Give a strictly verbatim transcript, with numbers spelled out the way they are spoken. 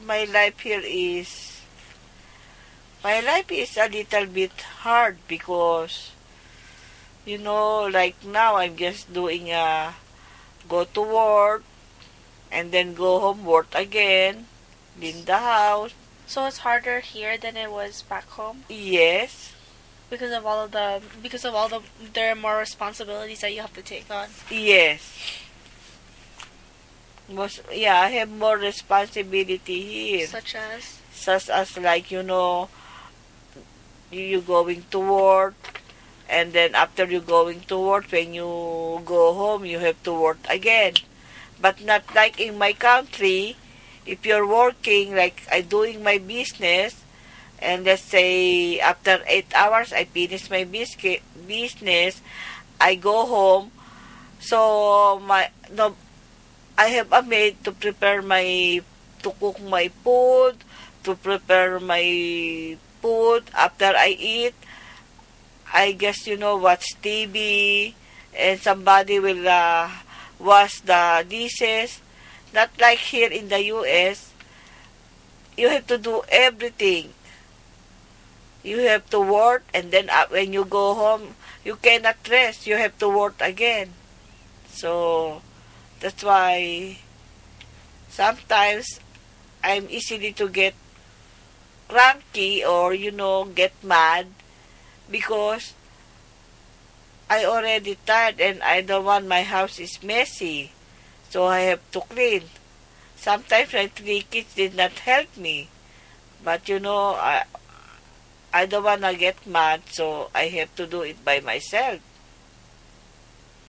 my life here is, my life is a little bit hard because, you know, like now I'm just doing a go to work and then go home, work again, clean the house. So it's harder here than it was back home? Yes. Because of all of the, because of all the, there are more responsibilities that you have to take on. Yes. Most, yeah, I have more responsibility here. Such as? Such as like, you know, you, you going to work, and then after you going to work, when you go home, you have to work again. But not like in my country, if you're working, like I doing my business, and let's say after eight hours I finish my biscuit, business, I go home. So my no, I have a maid to prepare my, to cook my food, to prepare my food. After I eat, I guess, you know, watch T V, and somebody will uh, wash the dishes. Not like here in the U S, you have to do everything. You have to work, and then uh, when you go home, you cannot rest. You have to work again. So, that's why sometimes I'm easily to get cranky or, you know, get mad because I already tired and I don't want my house is messy. So I have to clean. Sometimes my three kids did not help me. But, you know, I, I don't want to get mad, so I have to do it by myself.